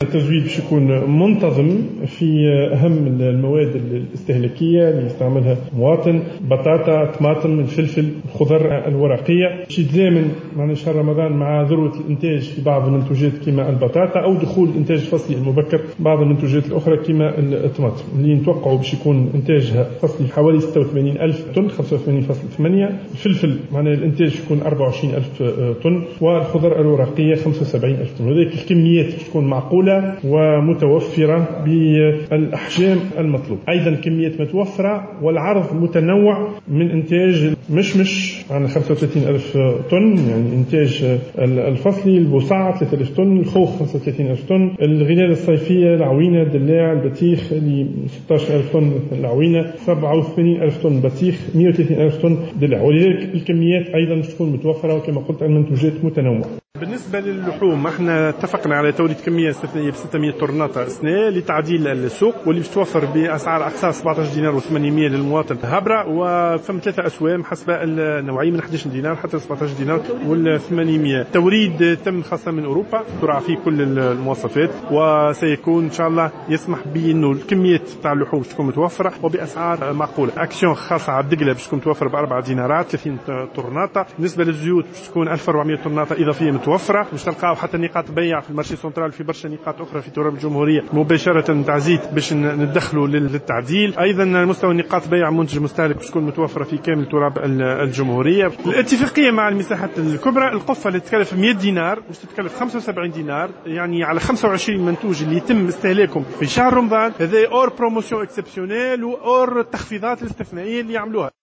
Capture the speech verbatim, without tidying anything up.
التزويد باش يكون منتظم في أهم المواد الاستهلاكية اللي يستعملها المواطن: بطاطا، طماطم، الفلفل، الخضر الورقية. باش يتزامن مع شهر رمضان مع ذروة الإنتاج في بعض المنتوجات كما البطاطا، أو دخول الإنتاج الفصلي المبكر بعض المنتوجات الأخرى كما الطماطم اللي نتوقعوا باش يكون إنتاجها فصلي حوالي ستة وثمانين ألف طن، خمسة وثمانين فاصلة ثمانية. الفلفل معناه الإنتاج يكون أربعة وعشرين ألف طن، والخضر الورقية خمسة وسبعين ألف طن. وذلك الكميات تكون معقولة ومتوفرة بالأحجام المطلوب. أيضا كميات متوفرة والعرض متنوع من إنتاج مشمش عن خمسة وثلاثين ألف طن، يعني إنتاج الفصلي. البصع ثلاثة آلاف طن، الخوخ خمسة وثلاثين ألف طن، الغلال الصيفية، العوينة، الدلاع، البطيخ اللي ستة عشر ألف طن العوينة، سبعة وثمانين ألف طن بطيخ، مئة وثلاثين ألف طن دلاع. ولذلك الكميات أيضا تكون متوفرة، وكما قلت المنتوجات متنوعة. بالنسبة للحوم احنا اتفقنا على توليد كمية استثنائية ب ستمائة طرناطة أسنة لتعديل السوق، واللي بتوفر بأسعار أقصى سبعة عشر دينار وثمانمائة للمواطن هبرة، وفم ثلاثة أسوام حسب النوعية من أحد عشر دينار حتى سبعة عشر دينار والثمانمائة. توريد تم خاصة من أوروبا تراعى فيه كل المواصفات، وسيكون إن شاء الله يسمح بأنه الكميات تاع اللحوم تكون متوفرة وبأسعار معقولة. أكسيون خاصة على الدقلة باش تكون متوفرة بأربعة دينارات ثلاثين طرناطة. بالنسبة للزيوت باش تكون ألف وأربعمائة طرناطة إضافية متوفرة. باش تلقاو حتى نقاط بيع في المارشي سنترال، في برشا نقاط أخرى في تراب الجمهورية مباشرة نتاع زيت باش ندخلوا للتعديل. أيضا مستوى نقاط بيع منتج مستهلك باش تكون متوفرة في كامل تراب الجمهورية. الاتفاقية مع المساحات الكبرى، القفة اللي تكلف مئة دينار باش تتكلف خمسة وسبعين دينار، يعني على خمسة وعشرين منتوج اللي يتم استهلاكهم في شهر رمضان. هذا اور بروموسيون اكسبسيونيل واور التخفيضات الاستثنائية اللي يعملوها.